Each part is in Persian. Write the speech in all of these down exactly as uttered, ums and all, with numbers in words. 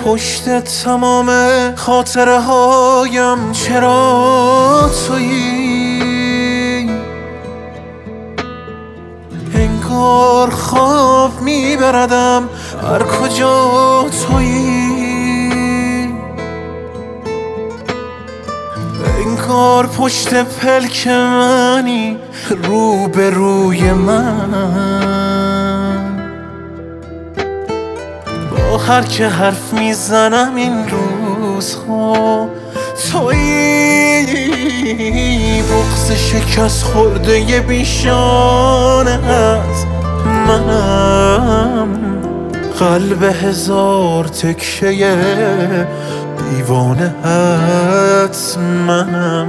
پشت تمام خاطره هایم چرا تویی؟ انگار خواب میبردم هر کجا تویی. انگار پشت پلک منی رو به روی من، با هر که حرف میزنم این روزها تویی. بغض شکست خورده ی بیشانه از منم، قلب هزار تکه دیوانه هات منم.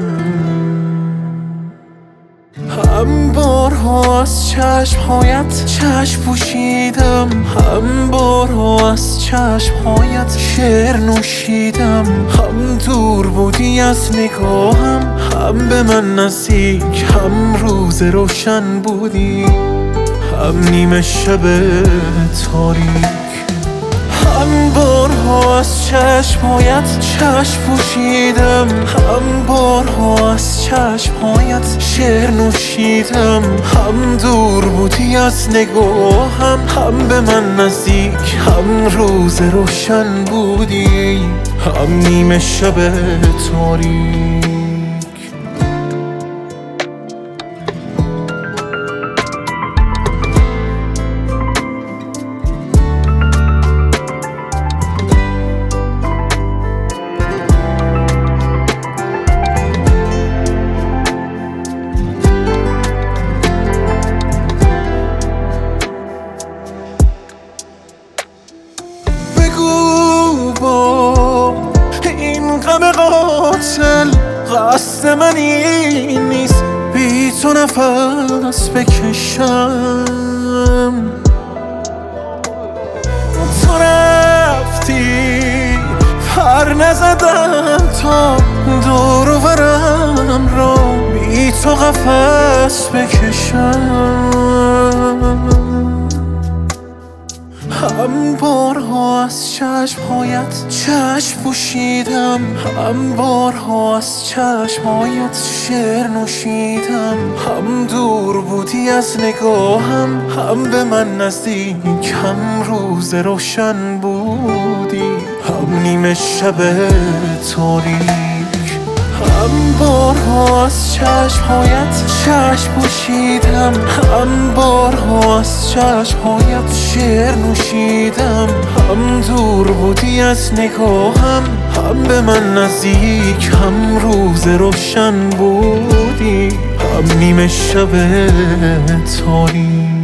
هم بارها از چشمهایت چشم پوشیدم، هم بارها از چشمهایت شعر نوشیدم. هم دور بودی از نگاهم، هم به من نزدیک، هم روز روشن بودی، هم نیمه شب تاریک. هم بارها از چشمهایت چشم پوشیدم، هم بارها از چشمهایت شعر نوشیدم. هم دور بودی از نگاهم، هم به من نزدیک، هم روز روشن بودی، هم نیمه شب تاریک. غم قاتل قصد من این نیست، بی تو نفس بکشم. تو رفتی پر نزدم تا دور و برم را بی تو قفس بکشم. هم بارها از چشمهایت چشم پوشیدم، هم بارها از چشمهایت شعر نوشیدم. هم دور بودی از نگاهم، هم به من نزدیک، هم روز روشن بودی، هم نیمه شب تاریک. هم بارها از چشمهایت چشم پوشیدم، هم بارها از چشمهایت شعر نوشیدم. هم دور بودی از نگاهم، هم به من نزدیک، هم روز روشن بودی، هم نیمه شب تاریک.